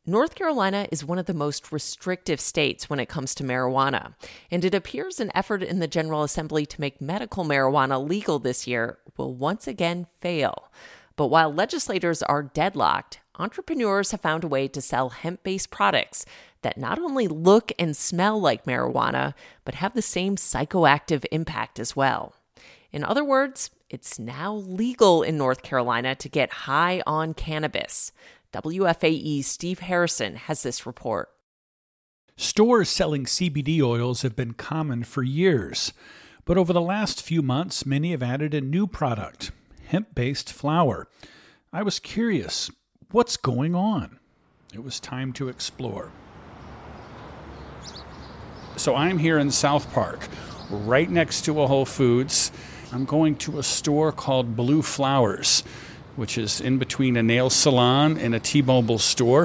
North Carolina is one of the most restrictive states when it comes to marijuana, and it appears an effort in the General Assembly to make medical marijuana legal this year will once again fail. But while legislators are deadlocked, entrepreneurs have found a way to sell hemp-based products that not only look and smell like marijuana, but have the same psychoactive impact as well. In other words, it's now legal in North Carolina to get high on cannabis. WFAE's Steve Harrison has this report. Stores selling CBD oils have been common for years, but over the last few months, many have added a new product, hemp-based flower. I was curious, what's going on? It was time to explore. So I'm here in South Park, right next to a Whole Foods. I'm going to a store called Blue Flowers, which is in between a nail salon and a T-Mobile store.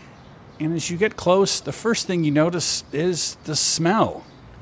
And as you get close, the first thing you notice is the smell.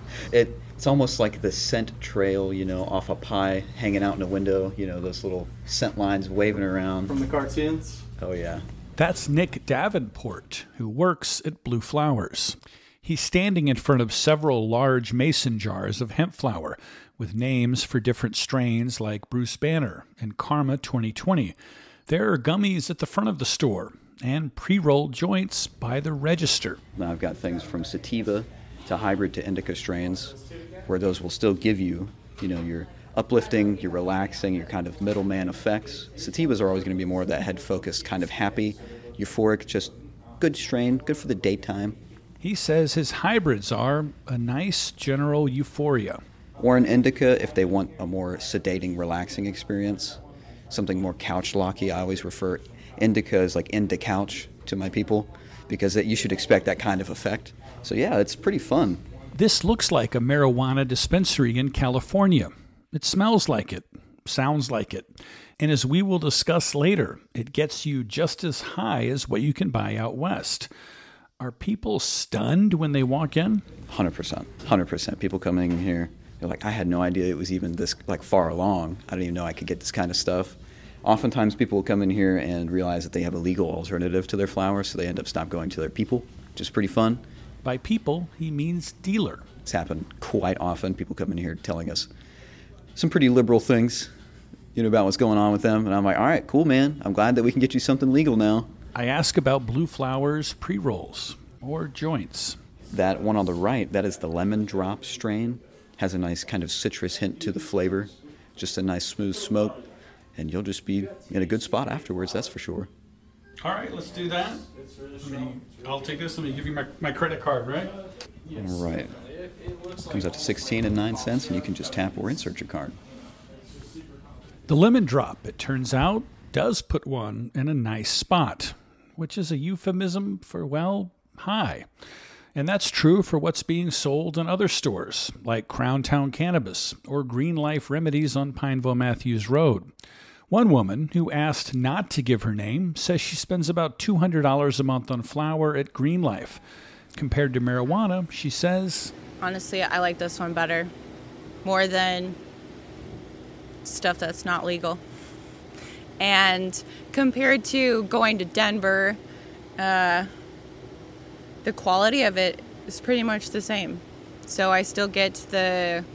It's almost like the scent trail, off a pie, hanging out in a window, those little scent lines waving around. From the cartoons? Oh, yeah. That's Nick Davenport, who works at Blue Flowers. He's standing in front of several large mason jars of hemp flower with names for different strains like Bruce Banner and Karma 2020. There are gummies at the front of the store and pre-rolled joints by the register. Now I've got things from sativa to hybrid to indica strains, where those will still give you, your uplifting, your relaxing, your kind of middleman effects. Sativas are always going to be more of that head-focused, kind of happy, euphoric, just good strain, good for the daytime. He says his hybrids are a nice general euphoria. Or an indica if they want a more sedating, relaxing experience. Something more couch-locky. I always refer indica as like into couch to my people because you should expect that kind of effect. So yeah, it's pretty fun. This looks like a marijuana dispensary in California. It smells like it, sounds like it. And as we will discuss later, it gets you just as high as what you can buy out west. Are people stunned when they walk in? 100%. 100%. People coming in here, they're like, I had no idea it was even this far along. I didn't even know I could get this kind of stuff. Oftentimes people will come in here and realize that they have a legal alternative to their flowers, so they end up stop going to their people, which is pretty fun. By people, he means dealer. It's happened quite often. People come in here telling us some pretty liberal things, about what's going on with them. And I'm like, all right, cool, man. I'm glad that we can get you something legal now. I ask about Blue Flowers pre-rolls or joints. That one on the right, that is the Lemon Drop strain. Has a nice kind of citrus hint to the flavor. Just a nice smooth smoke. And you'll just be in a good spot afterwards, that's for sure. All right, let's do that. I'll take this. Let me give you my credit card, right? Yes. All right. Comes out to 16 and 9 cents, and you can just tap or insert your card. The Lemon Drop, it turns out, does put one in a nice spot, which is a euphemism for, high. And that's true for what's being sold in other stores, like Crown Town Cannabis or Green Life Remedies on Pineville Matthews Road. One woman who asked not to give her name says she spends about $200 a month on flower at Green Life. Compared to marijuana, she says, honestly, I like this one better, more than stuff that's not legal. And compared to going to Denver, the quality of it is pretty much the same. So I still get the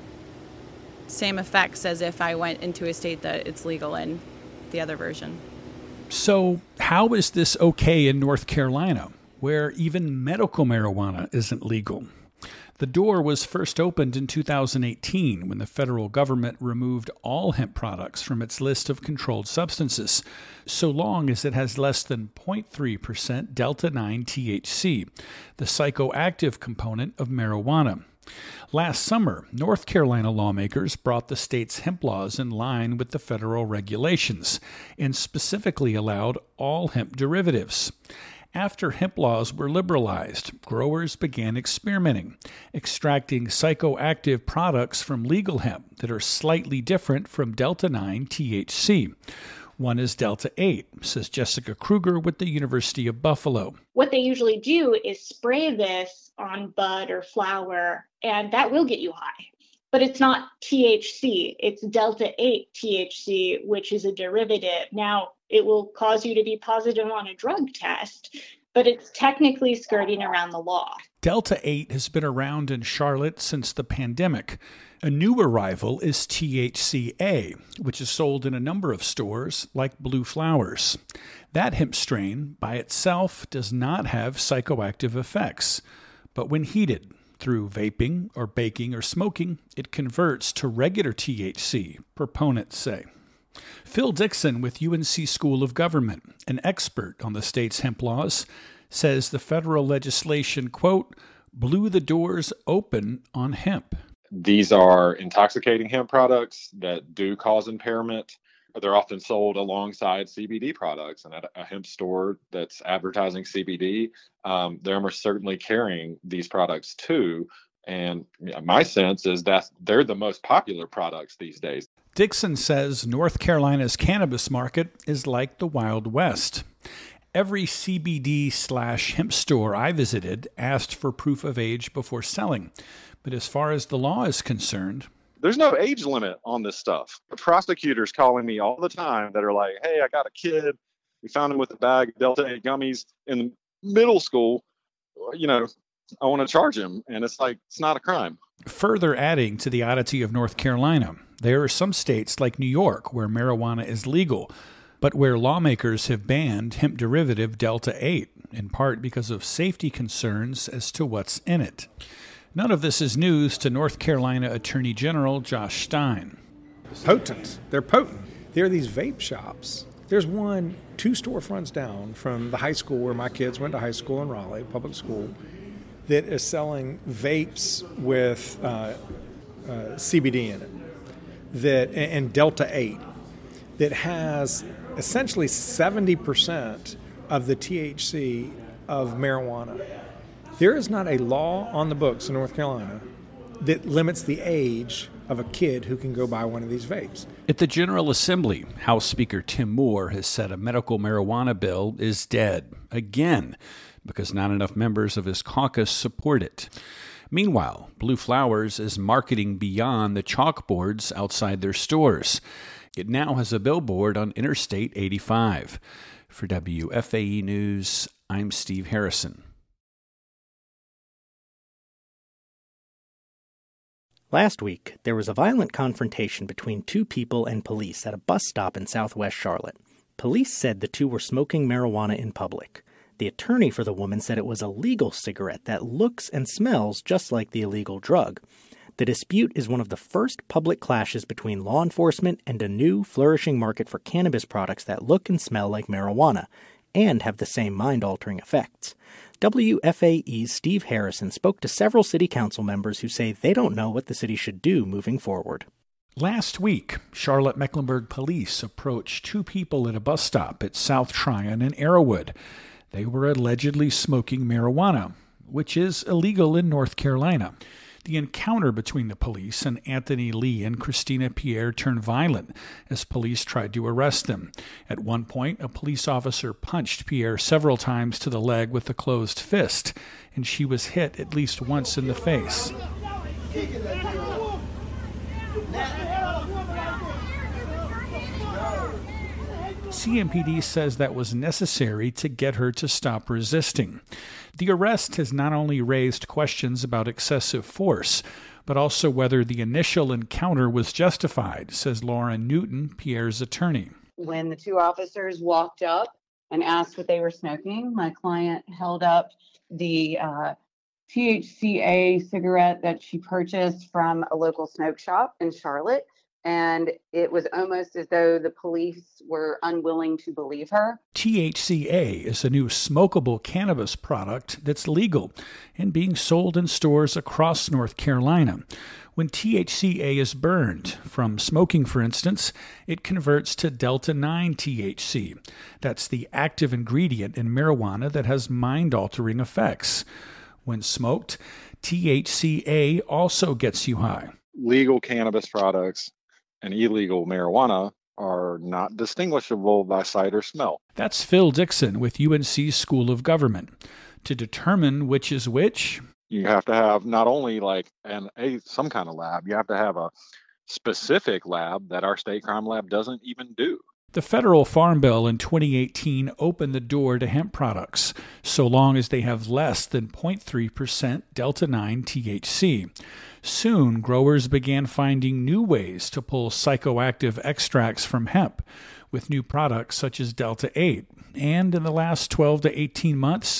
same effects as if I went into a state that it's legal in the other version. So how is this okay in North Carolina, where even medical marijuana isn't legal? The door was first opened in 2018 when the federal government removed all hemp products from its list of controlled substances, so long as it has less than 0.3% Delta-9 THC, the psychoactive component of marijuana. Last summer, North Carolina lawmakers brought the state's hemp laws in line with the federal regulations and specifically allowed all hemp derivatives. After hemp laws were liberalized, growers began experimenting, extracting psychoactive products from legal hemp that are slightly different from Delta-9 THC. One is Delta-8, says Jessica Kruger with the University of Buffalo. What they usually do is spray this on bud or flower, and that will get you high. But it's not THC, it's Delta-8 THC, which is a derivative. Now, it will cause you to be positive on a drug test, but it's technically skirting around the law. Delta 8 has been around in Charlotte since the pandemic. A new arrival is THCA, which is sold in a number of stores like Blue Flowers. That hemp strain by itself does not have psychoactive effects, but when heated through vaping or baking or smoking, it converts to regular THC, proponents say. Phil Dixon with UNC School of Government, an expert on the state's hemp laws, says the federal legislation, quote, blew the doors open on hemp. These are intoxicating hemp products that do cause impairment. They're often sold alongside CBD products, and at a hemp store that's advertising CBD, they're most certainly carrying these products too. And my sense is that they're the most popular products these days. Dixon says North Carolina's cannabis market is like the Wild West. Every CBD/hemp store I visited asked for proof of age before selling. But as far as the law is concerned, there's no age limit on this stuff. Prosecutors calling me all the time that are like, hey, I got a kid. We found him with a bag of Delta 8 gummies in middle school. I want to charge him. And it's like, it's not a crime. Further adding to the oddity of North Carolina, there are some states like New York where marijuana is legal, but where lawmakers have banned hemp derivative Delta 8, in part because of safety concerns as to what's in it. None of this is news to North Carolina Attorney General Josh Stein. Potent. They're potent. There are these vape shops. There's one 2 storefronts down from the high school where my kids went to high school in Raleigh, public school, that is selling vapes with CBD in it, and Delta 8, that has essentially 70% of the THC of marijuana. There is not a law on the books in North Carolina that limits the age of a kid who can go buy one of these vapes. At the General Assembly, House Speaker Tim Moore has said a medical marijuana bill is dead, again, because not enough members of his caucus support it. Meanwhile, Blue Flowers is marketing beyond the chalkboards outside their stores. It now has a billboard on Interstate 85. For WFAE News, I'm Steve Harrison. Last week, there was a violent confrontation between 2 people and police at a bus stop in southwest Charlotte. Police said the 2 were smoking marijuana in public. The attorney for the woman said it was a legal cigarette that looks and smells just like the illegal drug. The dispute is one of the first public clashes between law enforcement and a new, flourishing market for cannabis products that look and smell like marijuana and have the same mind-altering effects. WFAE's Steve Harrison spoke to several city council members who say they don't know what the city should do moving forward. Last week, Charlotte-Mecklenburg police approached 2 people at a bus stop at South Tryon and Arrowwood. They were allegedly smoking marijuana, which is illegal in North Carolina. The encounter between the police and Anthony Lee and Christina Pierre turned violent as police tried to arrest them. At one point, a police officer punched Pierre several times to the leg with a closed fist, and she was hit at least once in the face. CMPD says that was necessary to get her to stop resisting. The arrest has not only raised questions about excessive force, but also whether the initial encounter was justified, says Lauren Newton, Pierre's attorney. When the 2 officers walked up and asked what they were smoking, my client held up the THCA cigarette that she purchased from a local smoke shop in Charlotte. And it was almost as though the police were unwilling to believe her. THCA is a new smokable cannabis product that's legal and being sold in stores across North Carolina. When THCA is burned from smoking, for instance, it converts to Delta 9 THC. That's the active ingredient in marijuana that has mind-altering effects. When smoked, THCA also gets you high. Legal cannabis products and illegal marijuana are not distinguishable by sight or smell. That's Phil Dixon with UNC School of Government. To determine which is which, you have to have not only some kind of lab, you have to have a specific lab that our state crime lab doesn't even do. The federal farm bill in 2018 opened the door to hemp products, so long as they have less than 0.3% Delta-9 THC. Soon, growers began finding new ways to pull psychoactive extracts from hemp, with new products such as Delta-8, and in the last 12 to 18 months,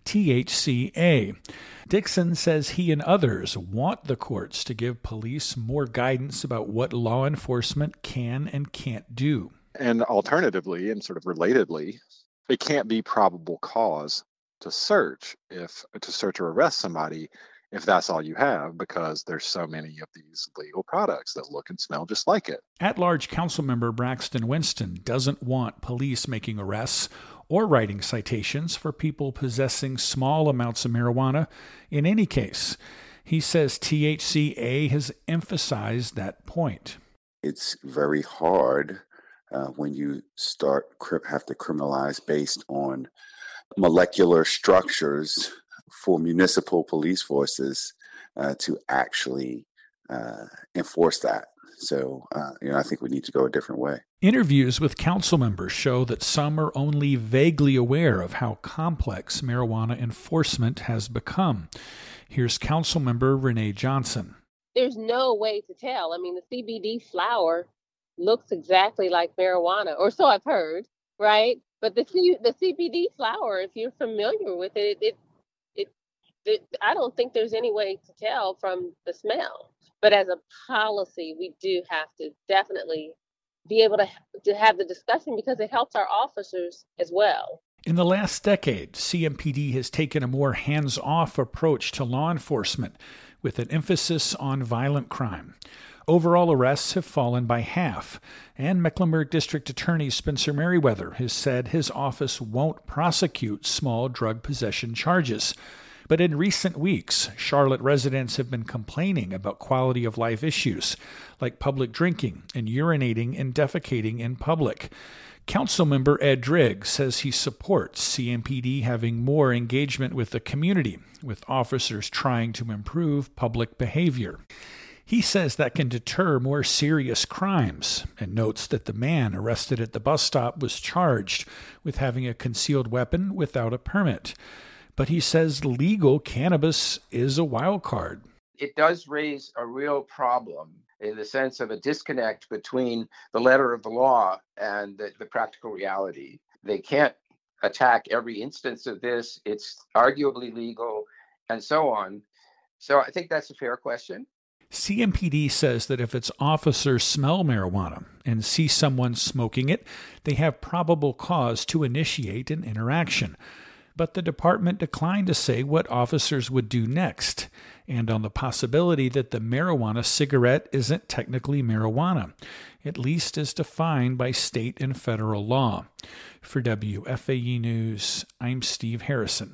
THCA. Dixon says he and others want the courts to give police more guidance about what law enforcement can and can't do. And alternatively, and sort of relatedly, it can't be probable cause to search or arrest somebody if that's all you have, because there's so many of these legal products that look and smell just like it. At-large Councilmember Braxton Winston doesn't want police making arrests or writing citations for people possessing small amounts of marijuana in any case. He says THCA has emphasized that point. It's very hard when you have to criminalize based on molecular structures for municipal police forces to actually enforce that. So, I think we need to go a different way. Interviews with council members show that some are only vaguely aware of how complex marijuana enforcement has become. Here's council member Renee Johnson. There's no way to tell. I mean, the CBD flower looks exactly like marijuana, or so I've heard, right? But the CBD flower, if you're familiar with it, I don't think there's any way to tell from the smell. But as a policy, we do have to definitely be able to have the discussion, because it helps our officers as well. In the last decade, CMPD has taken a more hands-off approach to law enforcement with an emphasis on violent crime. Overall arrests have fallen by half, and Mecklenburg District Attorney Spencer Merriweather has said his office won't prosecute small drug possession charges. But in recent weeks, Charlotte residents have been complaining about quality of life issues, like public drinking and urinating and defecating in public. Councilmember Ed Driggs says he supports CMPD having more engagement with the community, with officers trying to improve public behavior. He says that can deter more serious crimes, and notes that the man arrested at the bus stop was charged with having a concealed weapon without a permit. But he says legal cannabis is a wild card. It does raise a real problem in the sense of a disconnect between the letter of the law and the practical reality. They can't attack every instance of this. It's arguably legal and so on. So I think that's a fair question. CMPD says that if its officers smell marijuana and see someone smoking it, they have probable cause to initiate an interaction. But the department declined to say what officers would do next, and on the possibility that the marijuana cigarette isn't technically marijuana, at least as defined by state and federal law. For WFAE News, I'm Steve Harrison.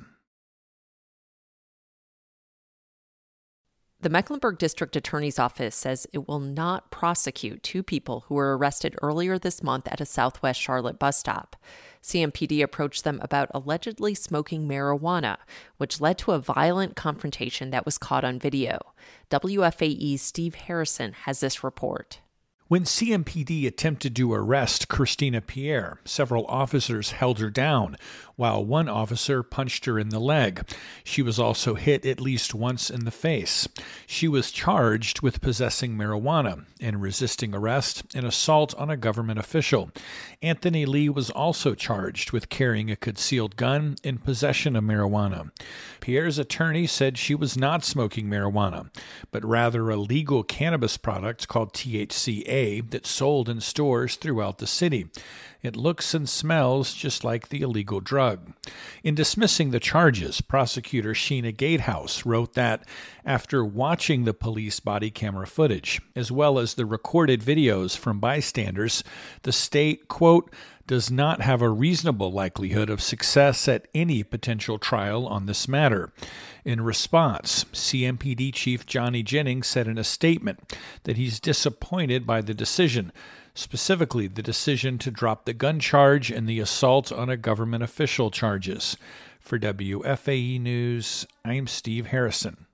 The Mecklenburg District Attorney's Office says it will not prosecute two people who were arrested earlier this month at a Southwest Charlotte bus stop. CMPD approached them about allegedly smoking marijuana, which led to a violent confrontation that was caught on video. WFAE's Steve Harrison has this report. When CMPD attempted to arrest Christina Pierre, several officers held her down, while one officer punched her in the leg. She was also hit at least once in the face. She was charged with possessing marijuana and resisting arrest and assault on a government official. Anthony Lee was also charged with carrying a concealed gun in possession of marijuana. Pierre's attorney said she was not smoking marijuana, but rather a legal cannabis product called THCA that sold in stores throughout the city. It looks and smells just like the illegal drug. In dismissing the charges, prosecutor Sheena Gatehouse wrote that after watching the police body camera footage, as well as the recorded videos from bystanders, the state, quote, does not have a reasonable likelihood of success at any potential trial on this matter. In response, CMPD Chief Johnny Jennings said in a statement that he's disappointed by the decision, specifically the decision to drop the gun charge and the assault on a government official charges. For WFAE News, I'm Steve Harrison.